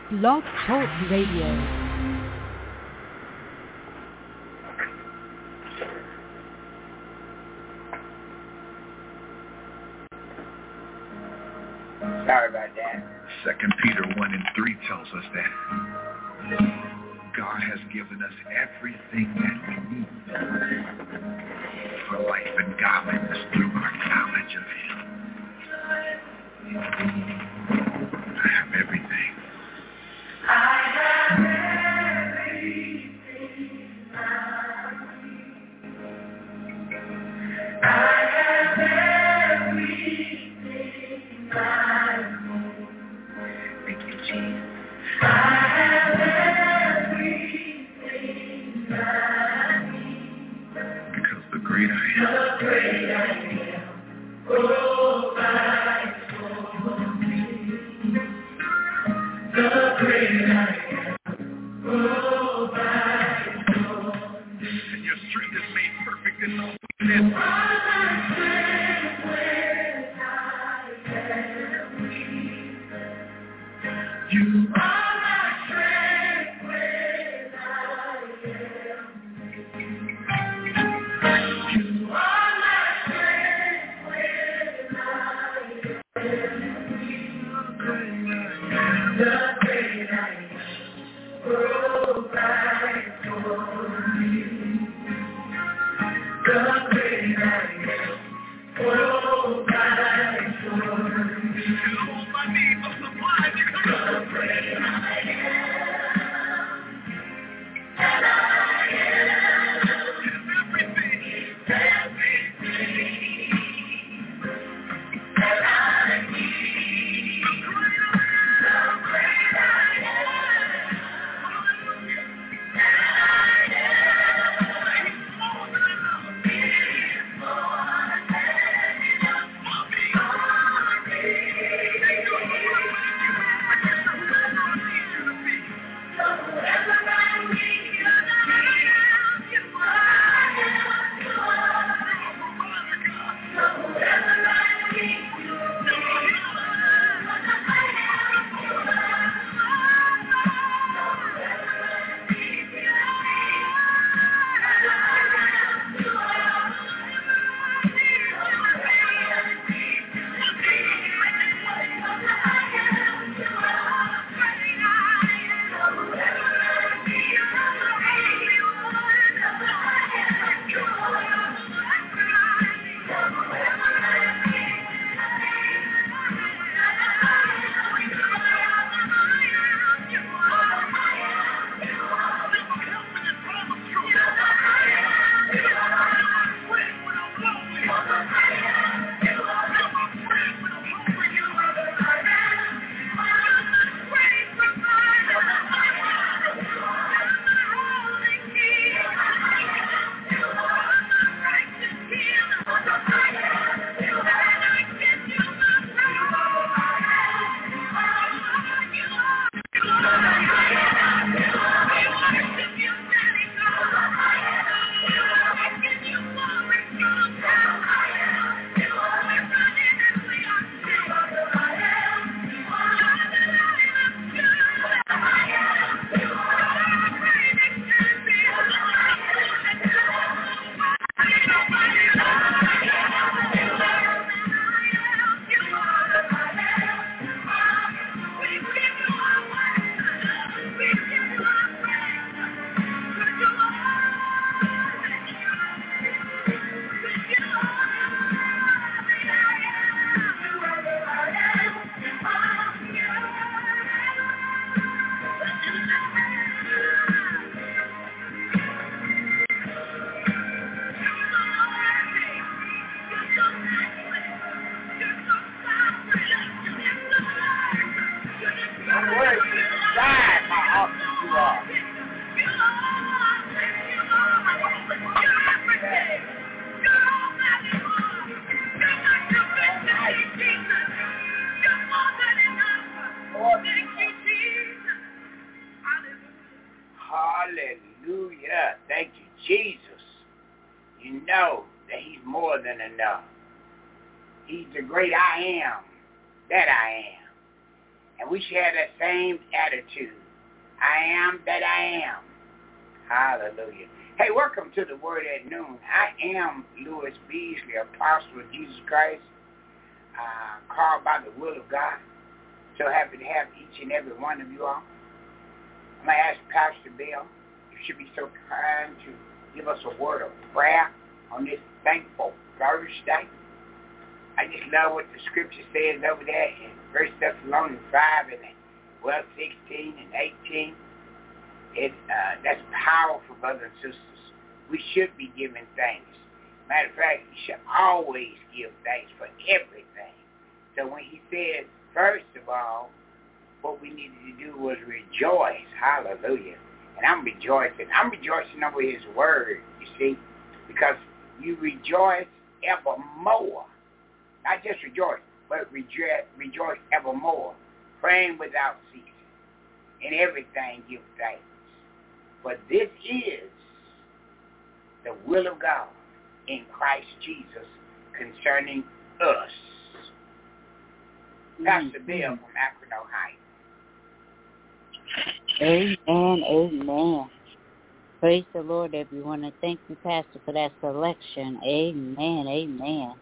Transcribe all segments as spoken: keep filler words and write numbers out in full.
Blog Talk Radio. Sorry about that. Second Peter one and three tells us that God has given us everything that we need for life and godliness through our knowledge of Him. I have everything. I have everything I need. I have everything I need. Thank you, Jesus. I have everything I need. Because the great I am. The great I am. Provides for me. The great I am. Provides for me. And your strength is made perfect in all weakness. You are my strength when I am weak. You are my strength when I am weak. The great I am provides for me. The great I am provides for me. And all my needs are supplied because the great I am, and I am, is everything, is everything that I need. The great I am, and I am, is more than enough. Is more than enough for me. For me. And you're the one so whoever I need you to be, you are, you are. So whoever I need you to be, you are. I am, you are. So whoever I need you to be, I am, you are. So whoever I need you to be, I am, you are. Hallelujah. Thank you, Jesus. You know that He's more than enough. He's the great I am that I am. And we should have that same attitude. I am that I am. Hallelujah. Hey, welcome to the Word at Noon. I am Louis Beasley, Apostle of Jesus Christ, uh, called by the will of God. So happy to have each and every one of you all. I'm going to ask Pastor Bill, you should be so kind to give us a word of prayer on this thankful Thursday. I just love what the scripture says over there in First Thessalonians five and well, sixteen and eighteen. It uh, that's powerful, brothers and sisters. We should be giving thanks. Matter of fact, you should always give thanks for everything. So when he said, first of all, what we needed to do was rejoice. Hallelujah. And I'm rejoicing. I'm rejoicing over his word, you see, because you rejoice evermore. Not just rejoice, but rejoice, rejoice evermore. Praying without ceasing. In everything give thanks. For this is the will of God in Christ Jesus concerning us. Mm-hmm. Pastor Bill from Akron, Ohio. Amen, amen. Praise the Lord, everyone, and thank you, Pastor, for that selection. Amen, amen.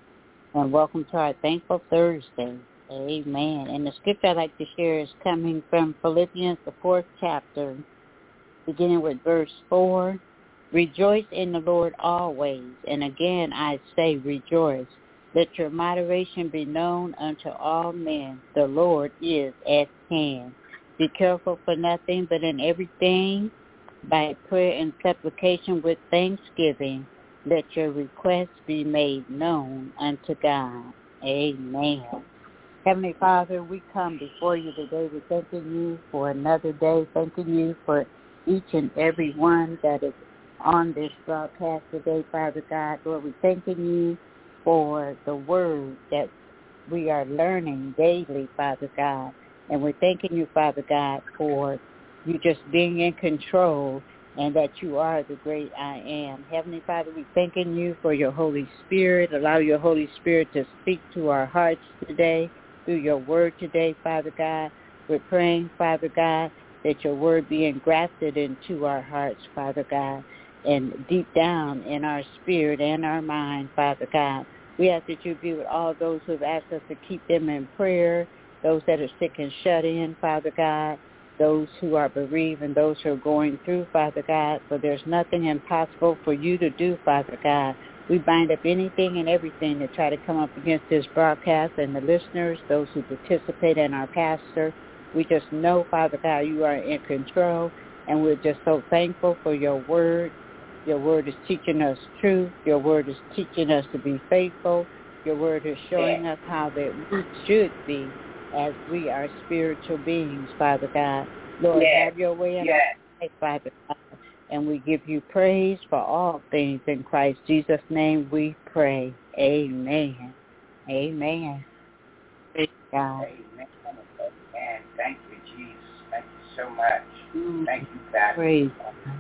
And welcome to our Thankful Thursday. Amen. And the scripture I'd like to share is coming from Philippians, the fourth chapter, beginning with verse four. Rejoice in the Lord always. And again I say rejoice. Let your moderation be known unto all men. The Lord is at hand. Be careful for nothing, but in everything, by prayer and supplication with thanksgiving, let your requests be made known unto God. Amen. Heavenly Father, we come before you today. We're thanking you for another day, thanking you for each and every one that is on this broadcast today, Father God. Lord, we're thanking you for the word that we are learning daily, Father God. And we're thanking you, Father God, for you just being in control and that you are the great I am. Heavenly Father, we're thanking you for your Holy Spirit. Allow your Holy Spirit to speak to our hearts today through your word today, Father God. We're praying, Father God, that your word be engrafted into our hearts, Father God, and deep down in our spirit and our mind, Father God. We ask that you be with all those who have asked us to keep them in prayer, those that are sick and shut in, Father God, those who are bereaved and those who are going through, Father God, for there's nothing impossible for you to do, Father God. We bind up anything and everything that try to come up against this broadcast and the listeners, those who participate, and our pastor. We just know, Father God, you are in control, and we're just so thankful for your word. Your word is teaching us truth. Your word is teaching us to be faithful. Your word is showing us how that we should be as we are spiritual beings, Father God. Lord, yes. have your way in yes. our life, Father God. And we give you praise for all things in Christ Jesus' name we pray. Amen. Amen. Praise God. Amen. Amen. Thank you, Jesus. Thank you so much. Mm. Thank you, Pastor. Praise God.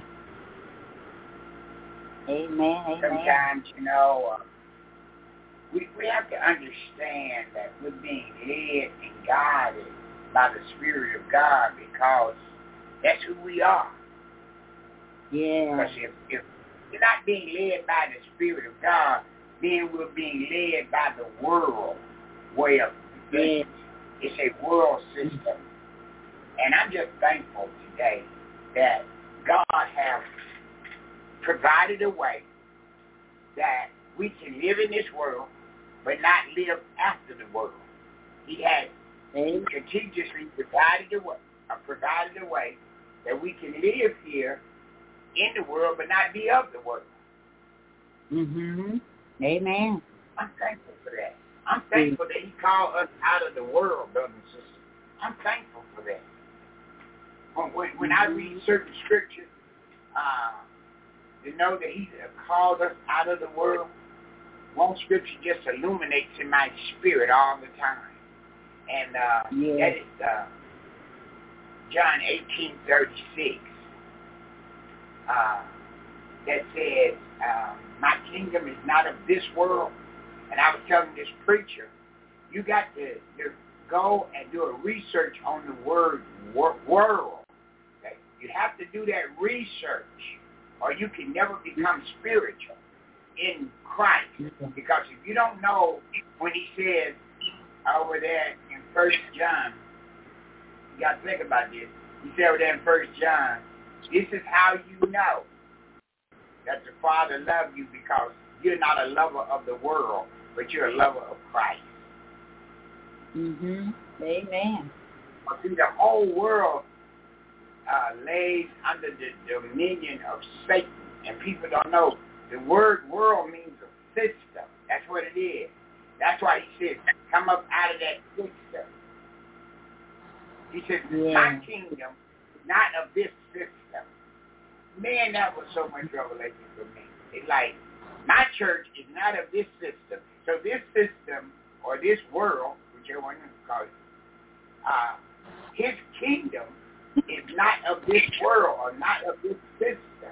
Amen. Amen. Sometimes, you know, uh, we, we have to understand that we're being led and guided by the Spirit of God because that's who we are. Yeah. Because if, if we're not being led by the Spirit of God, then we're being led by the world way of thinking. Yeah. It's a world system. And I'm just thankful today that God has provided a way that we can live in this world but not live after the world. He has mm-hmm. strategically provided a way, uh, provided a way that we can live here in the world but not be of the world. Mm-hmm. Amen. I'm thankful for that. I'm thankful that he called us out of the world, brothers and sisters. I'm thankful for that. When, when, when mm-hmm. I read certain scriptures, uh, to know that he called us out of the world, one scripture just illuminates in my spirit all the time. And uh, yeah. that is uh, John eighteen thirty-six. Uh, that says, um, my kingdom is not of this world. And I was telling this preacher, you got to, the, go and do a research on the word wor- world. Okay? You have to do that research, or you can never become spiritual in Christ. Because if you don't know when he says over there in First John, you got to think about this. He said over there in First John, this is how you know that the Father loves you, because you're not a lover of the world, but you're a lover of Christ. Mhm. Amen. See, the whole world uh, lays under the dominion of Satan, and people don't know. The word world means a system. That's what it is. That's why he says, come up out of that system. He says, Yeah. my kingdom, not of this system. Man, that was so much revelation for me. It's like, my church is not of this system. So this system, or this world, whichever one you call it, uh, his kingdom is not of this world, or not of this system.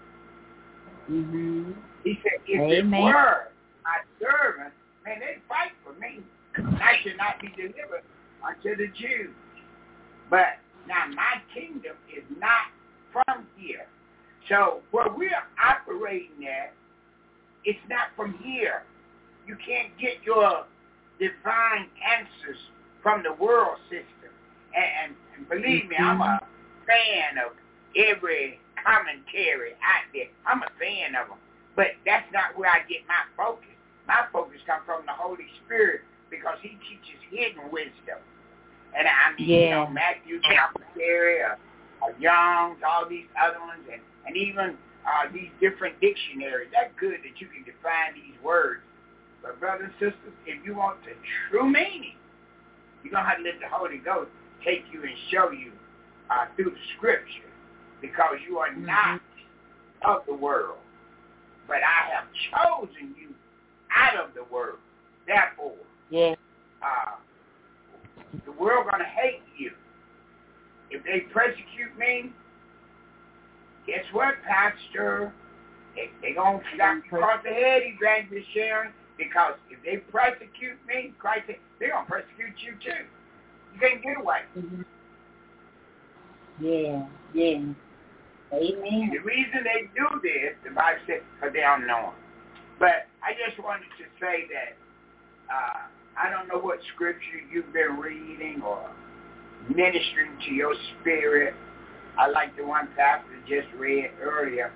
Mhm. He said, if Amen. it were my servant, man, they fight for me. I should not be delivered unto the Jews. But now my kingdom is not from here. So where we're operating at, it's not from here. You can't get your divine answers from the world system. And, and, and believe me, I'm a fan of every commentary out there. I'm a fan of them. But that's not where I get my focus. My focus comes from the Holy Spirit, because he teaches hidden wisdom. And I mean, yeah. you know, Matthew, commentary, uh, uh, Young's, all these other ones, and, and even uh, these different dictionaries. That's good that you can define these words. But brothers and sisters, if you want the true meaning, you're going to have to let the Holy Ghost take you and show you uh, through the Scripture, because you are mm-hmm. not of the world, but I have chosen you out of the world. Therefore, yeah. uh, the world going to hate you. If they persecute me, guess what, Pastor? They, they going to slap you across the head, Evangelist Sharon, because if they persecute me, Christ said, they're going to persecute you too. You can't get away. Mm-hmm. Yeah, yeah. Amen. The reason they do this, the Bible says, because they don't know him. But I just wanted to say that uh, I don't know what scripture you've been reading or ministering to your spirit. I like the one Pastor just read earlier.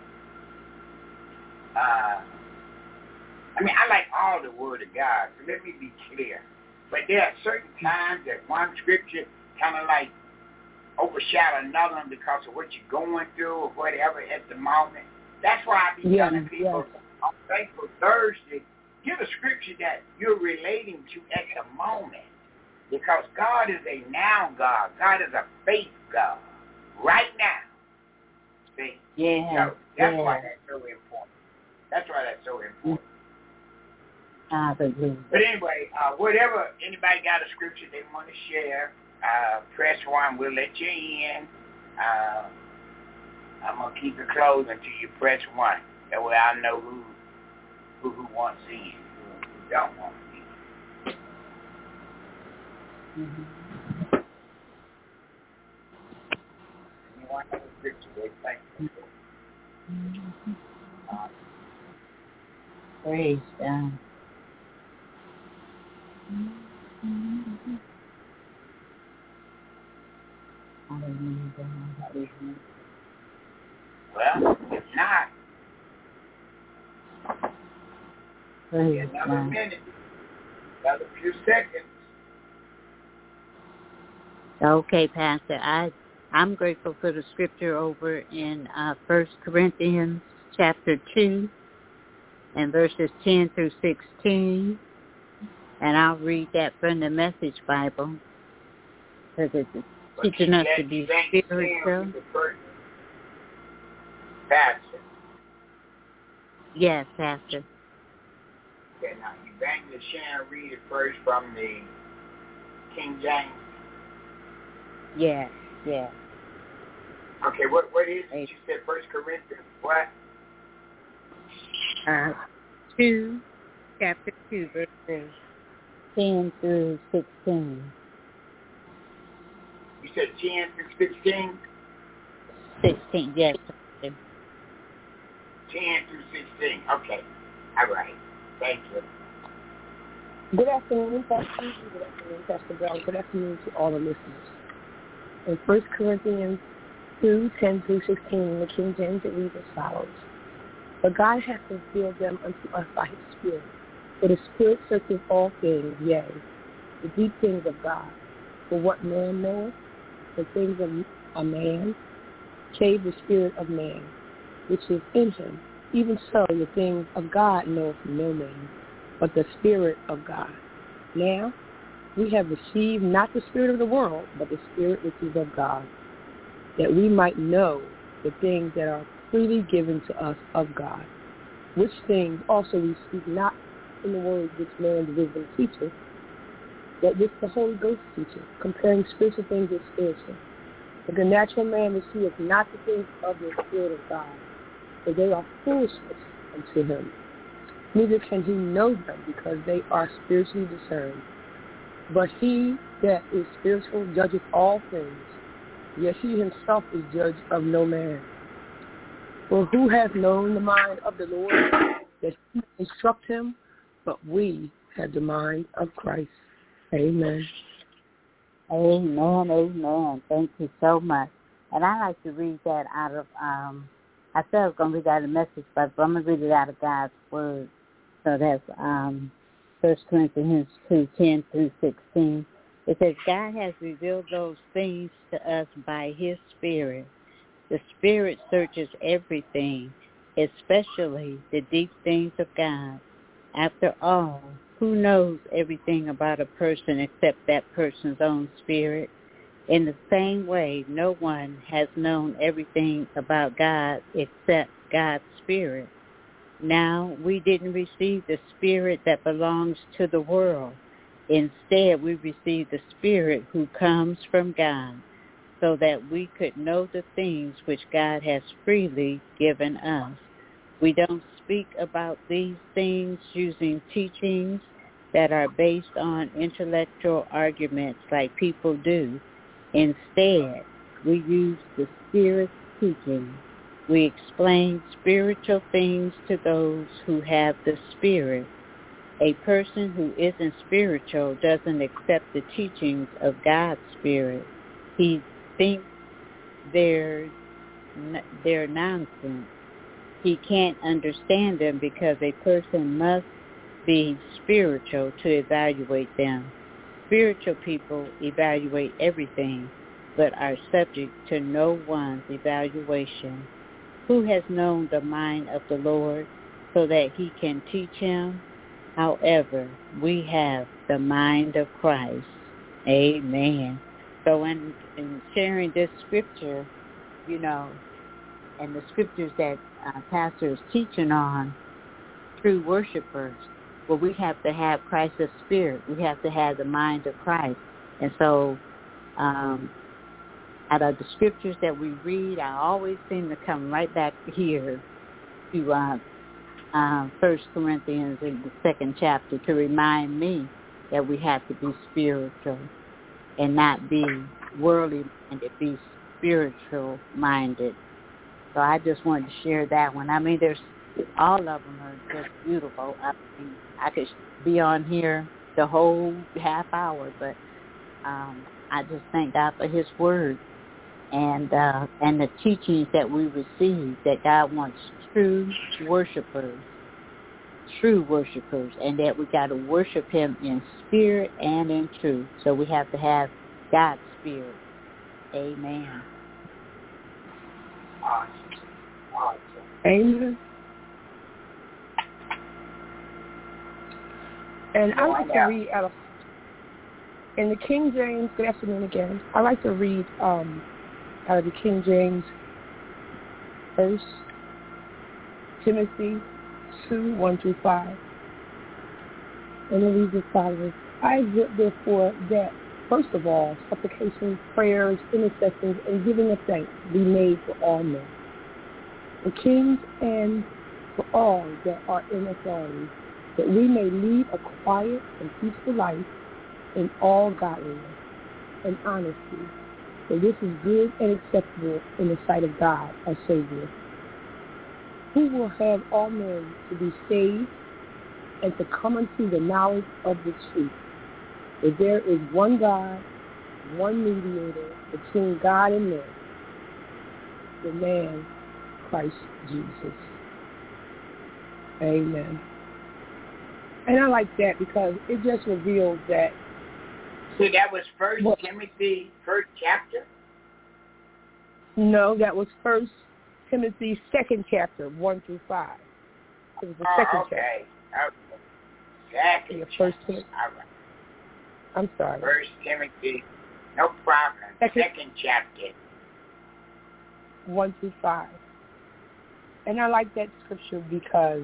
Uh, I mean, I like all the Word of God, so let me be clear. But there are certain times that one scripture kind of like overshadow another one because of what you're going through or whatever at the moment. That's why I be yeah, telling people yeah. on Thankful Thursday, give a scripture that you're relating to at the moment. Because God is a now God. God is a faith God. Right now. See? Yeah. So that's yeah. why that's so important. That's why that's so important. Hallelujah. But anyway, uh, whatever, anybody got a scripture they want to share, uh, press one, we'll let you in. Uh, I'm going to keep it closed until you press one. That way I know who who, who wants in, who, who don't want in. Mm-hmm. You want to have a scripture they thank you Mm-hmm. for. Uh, Praise God. Mm-hmm. Hallelujah. Hallelujah. well, if not, Praise another God. minute, another few seconds. Okay, Pastor. I I'm grateful for the scripture over in uh, First Corinthians chapter two and verses ten through sixteen, and I'll read that from the Message Bible because it's But teaching us let to be Evangelist spiritual. Sharon be the first pastor. Yes, Pastor. Okay, now Evangelist Sharon read it first from the King James. Yes, yes. Okay, what what is it? Eight. You said First Corinthians what? Uh, two, chapter two, verses ten through sixteen. You said ten through sixteen? sixteen, yes. ten through sixteen. Okay. All right. Thank you. Good afternoon, Pastor. Good afternoon, Pastor Brown. Good afternoon to all the listeners. In First Corinthians two, ten through sixteen, in the King James, it reads as follows. But God hath revealed them unto us by his Spirit. For the Spirit searcheth all things, yea, the deep things of God. For what man knoweth, the things of a man, save the spirit of man, which is in him. Even so, the things of God knoweth no man, but the Spirit of God. Now, we have received not the spirit of the world, but the Spirit which is of God, that we might know the things that are freely given to us of God, which things also we speak not in the words which man's wisdom teacheth, but which the Holy Ghost teacheth, comparing spiritual things with spiritual. But the natural man receiveth not the things of the Spirit of God, for they are foolishness unto him. Neither can he know them, because they are spiritually discerned. But he that is spiritual judgeth all things, yet he himself is judged of no man. For who hath known the mind of the Lord, that he may instruct him? But we have the mind of Christ. Amen. Amen, amen. Thank you so much. And I like to read that out of, um, I said I was going to read out of Message, but I'm going to read it out of God's Word. So that's um, First Corinthians two, ten through sixteen. It says, God has revealed those things to us by his Spirit. The Spirit searches everything, especially the deep things of God. After all, who knows everything about a person except that person's own spirit? In the same way, no one has known everything about God except God's Spirit. Now, we didn't receive the spirit that belongs to the world. Instead, we received the Spirit who comes from God, so that we could know the things which God has freely given us. We don't speak about these things using teachings that are based on intellectual arguments like people do. Instead, we use the Spirit's teaching. We explain spiritual things to those who have the Spirit. A person who isn't spiritual doesn't accept the teachings of God's Spirit. He thinks they're, they're nonsense. He can't understand them because a person must be spiritual to evaluate them. Spiritual people evaluate everything, but are subject to no one's evaluation. Who has known the mind of the Lord so that he can teach him? However, we have the mind of Christ. Amen. So in, in sharing this scripture, you know, and the scriptures that uh, Pastor is teaching on, true worshipers, well, we have to have Christ's Spirit. We have to have the mind of Christ. And so um, out of the scriptures that we read, I always seem to come right back here to uh, uh, First Corinthians in the second chapter to remind me that we have to be spiritual and not be worldly-minded, be spiritual-minded. So I just wanted to share that one. I mean, there's all of them are just beautiful. I mean, I could be on here the whole half hour, but um, I just thank God for his word and uh, and the teachings that we receive, that God wants true worshipers, true worshipers, and that we got to worship him in spirit and in truth. So we have to have God's Spirit. Amen. Awesome. Awesome. Amen. And I like to read out of, in the King James, good afternoon again, I like to read um, out of the King James, First Timothy two, one through five. And it reads as follows. I exhort therefore that, first of all, supplications, prayers, intercessions, and giving of thanks be made for all men, for kings and for all that are in authority, that we may lead a quiet and peaceful life in all godliness and honesty. For this is good and acceptable in the sight of God, our Savior, who will have all men to be saved and to come into the knowledge of the truth. That there is one God, one mediator between God and men, the man, Christ Jesus. Amen. And I like that because it just reveals that. So that was First Well, Timothy, first chapter? No, that was First Timothy, second chapter, one through five. It was the Oh, second okay. chapter. Okay. Second Yeah, First chapter. Timothy. All right. I'm sorry. First Timothy, no problem. Second- Second chapter. one through five. And I like that scripture because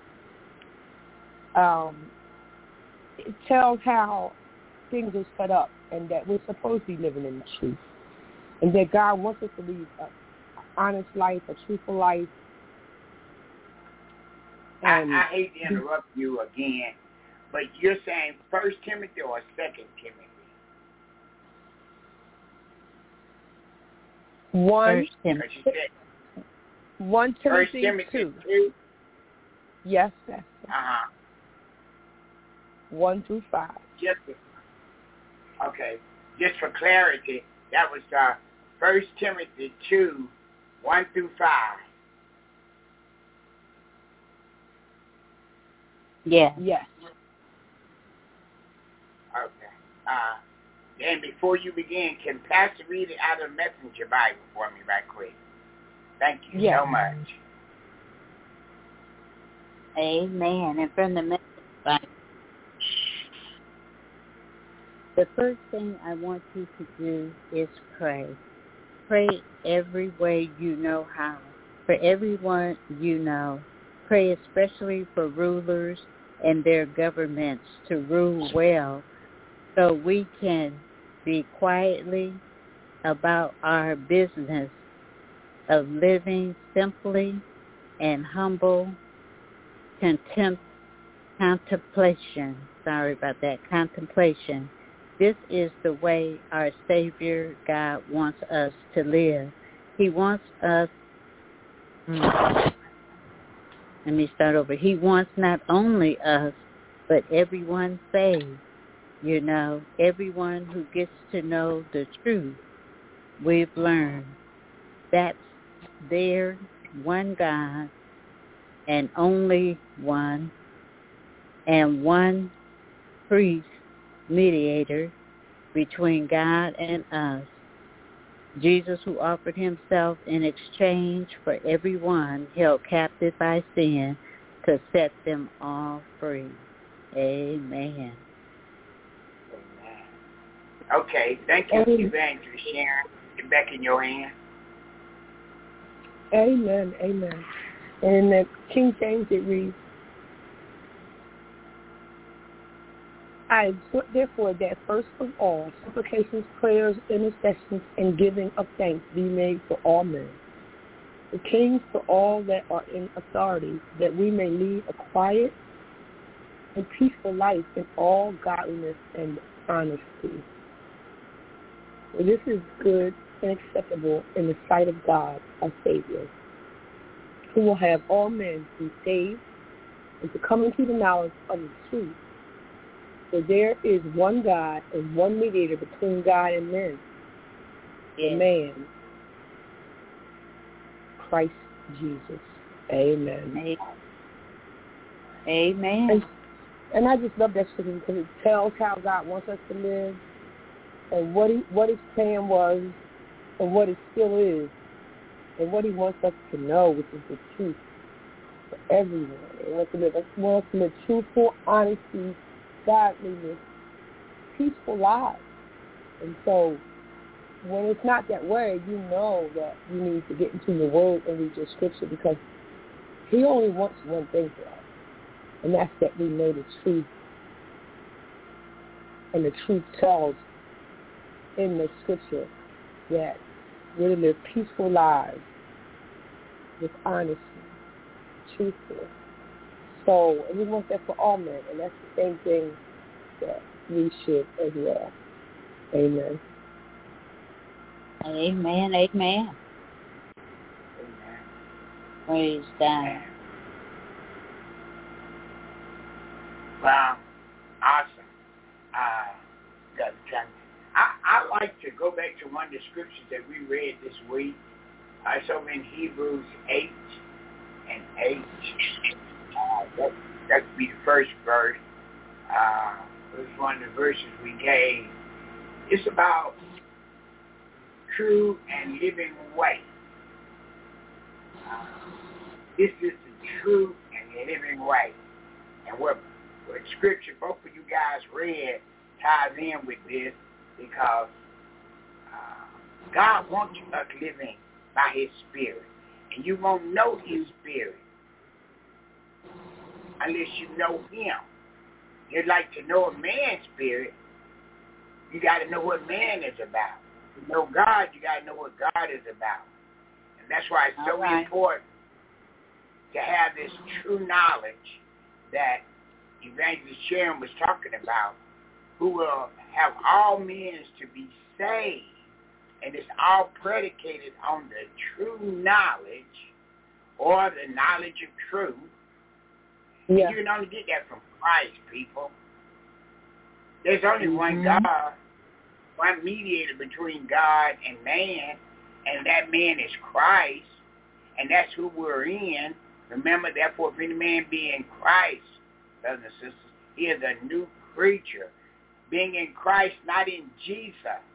um, it tells how things are set up and that we're supposed to be living in the truth. And that God wants us to lead an honest life, a truthful life. I, And I hate to interrupt you again, but you're saying First Timothy or Second Timothy? one, First Timothy. Because you said one First Timothy Timothy two. two. Yes, that's it. Uh-huh. one through five. Just okay. Just for clarity, that was uh, First Timothy two, one through five. Yeah. Yes. Okay. Uh, and before you begin, can Pastor read it out of the Messenger Bible for me right quick? Thank you Yes. so much. Amen. And from the Message Bible, the first thing I want you to do is pray. Pray every way you know how. For everyone you know. Pray especially for rulers and their governments to rule well, so we can be quietly about our business of living simply and humble contempt, contemplation. Sorry about that. Contemplation. This is the way our Savior God wants us to live. He wants us, mm, let me start over. He wants not only us, but everyone saved. You know, everyone who gets to know the truth. We've learned that's there, one God, and only one, and one priest, mediator between God and us, Jesus, who offered himself in exchange for everyone held captive by sin to set them all free. Amen. Amen. Okay, thank you, Evangelist Sharon. Get back in your hand. Amen. Amen. And in the King James it reads, I exhort therefore that first of all supplications, prayers, intercessions, and giving of thanks be made for all men, the kings for all that are in authority, that we may lead a quiet and peaceful life in all godliness and honesty. For this is good and acceptable in the sight of God, our Savior, who will have all men be saved and to come into the knowledge of the truth. For there is one God and one mediator between God and men, the man, Christ Jesus. Amen. Amen. And, and I just love that scripture because it tells how God wants us to live and what he, what his plan was and what it still is and what he wants us to know, which is the truth for everyone. He wants to live, he wants us to live truthful, honesty, godliness, peaceful lives. And so when it's not that way, you know that you need to get into your word and read your scripture because he only wants one thing for us, and that's that we know the truth. And the truth tells in the scripture that we're to live peaceful lives with honesty, truthful. So, and he wants that for all men, and that's the same thing that we should as well. Amen. Amen. Amen. Amen. Praise God. Amen. Well, awesome. Uh, got the time. I, I like to go back to one of the scriptures that we read this week. Uh, it's over in Hebrews eight and eight. Uh, that that would be the first verse. Uh, it was one of the verses we gave. It's about true and living way. Uh, this is the true and living way. And what, what scripture both of you guys read ties in with this because uh, God wants us living by his spirit. And you won't know his spirit unless you know him. You'd like to know a man's spirit, you got to know what man is about. To know God, you got to know what God is about. And that's why it's so right. important to have this true knowledge that Evangelist Sharon was talking about, who will have all men to be saved. And it's all predicated on the true knowledge or the knowledge of truth. Yeah. You can only get that from Christ, people. There's only Mm-hmm. one God, one mediator between God and man, and that man is Christ, and that's who we're in. Remember, therefore, if any man be in Christ, brothers and sisters, he is a new creature. Being in Christ, not in Jesus.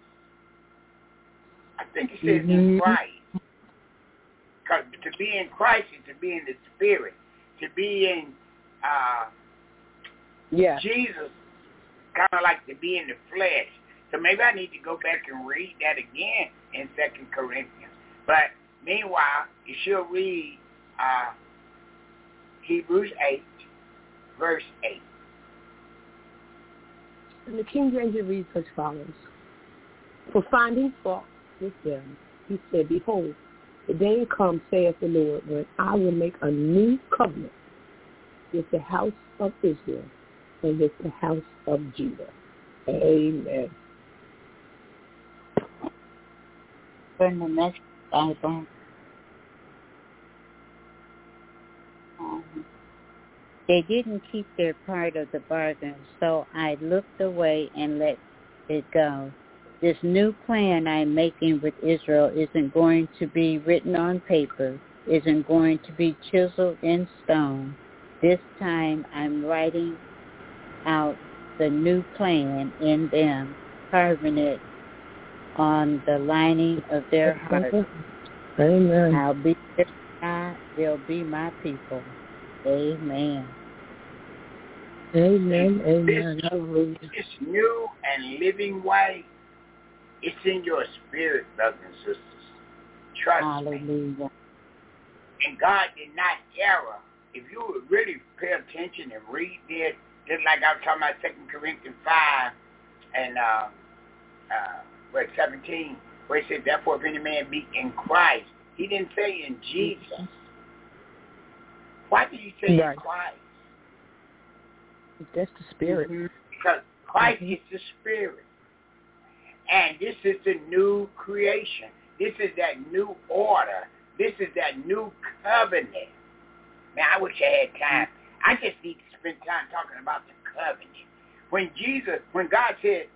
I think it says Mm-hmm. in Christ. Because to be in Christ is to be in the Spirit. To be in uh, Yeah. Jesus, kind of like to be in the flesh. So maybe I need to go back and read that again in Second Corinthians. But meanwhile, you should read uh, Hebrews eight, verse eight. And the King James reads as follows. For finding fault with them, he said, Behold, the day comes, saith the Lord, when I will make a new covenant with the house of Israel and with the house of Judah. Amen. Turn the Message Bible. Um, they didn't keep their part of the bargain, so I looked away and let it go. This new plan I'm making with Israel isn't going to be written on paper, isn't going to be chiseled in stone. This time I'm writing out the new plan in them, carving it on the lining of their hearts. Amen. I'll be their God, they'll be my people. Amen. Amen. Amen. This, Hallelujah. this new and living way, it's in your spirit, brothers and sisters. Trust me. Hallelujah. And God did not err. If you would really pay attention and read this, just like I was talking about Second Corinthians five and uh, uh, verse seventeen, where it said, therefore, if any man be in Christ, he didn't say in Jesus. Why did he say Right. in Christ? That's the spirit. Mm-hmm. Because Christ Mm-hmm. is the Spirit. And this is the new creation. This is that new order. This is that new covenant. Man, I wish I had time. I just need to spend time talking about the covenant. When Jesus, when God said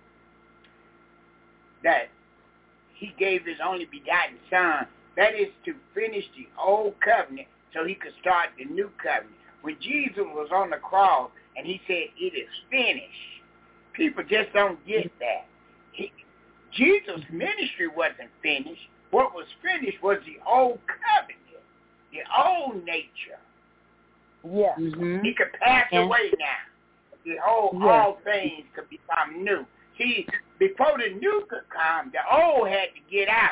that he gave his only begotten son, that is to finish the old covenant so he could start the new covenant. When Jesus was on the cross and he said, it is finished, people just don't get that. He, Jesus' ministry wasn't finished. What was finished was the old covenant, the old nature. Yeah. Mm-hmm. It could pass Yeah. away now. The whole, Yeah. all things could become new. See, before the new could come, the old had to get out.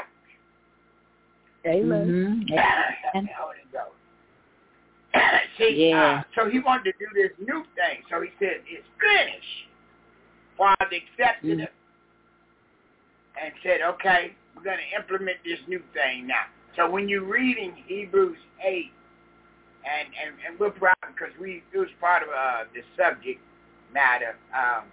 Amen. Mm-hmm. Holy Ghost. See, Yeah. uh, so he wanted to do this new thing. So he said, it's finished. Father accepted Mm. it and said, okay, we're going to implement this new thing now. So when you're reading Hebrews eight, and, and, and we're proud because we it was part of uh, the subject matter. Um,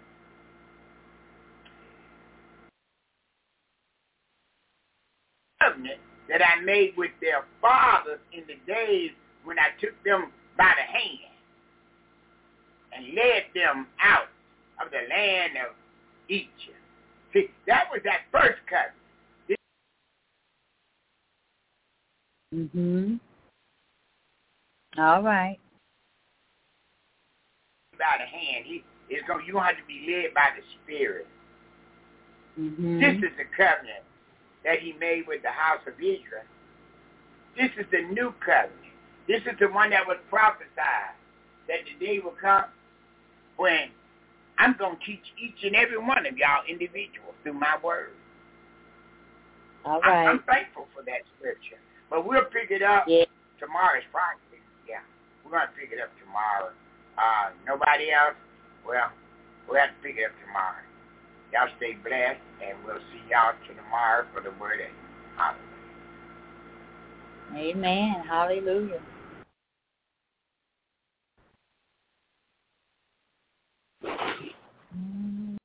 covenant that I made with their fathers in the days when I took them by the hand and led them out of the land of Egypt. See, that was that first covenant. Mhm. All right. By the hand, he is going. You have to be led by the Spirit. Mhm. This is the covenant that he made with the house of Israel. This is the new covenant. This is the one that was prophesied that the day will come when I'm going to teach each and every one of y'all individuals through my word. All right. I'm, I'm thankful for that scripture. But we'll pick it up Yeah. tomorrow. Is Friday. Yeah. We're going to pick it up tomorrow. Uh, nobody else? Well, we'll have to pick it up tomorrow. Y'all stay blessed, and we'll see y'all tomorrow for the word. Hallelujah. Amen. Hallelujah.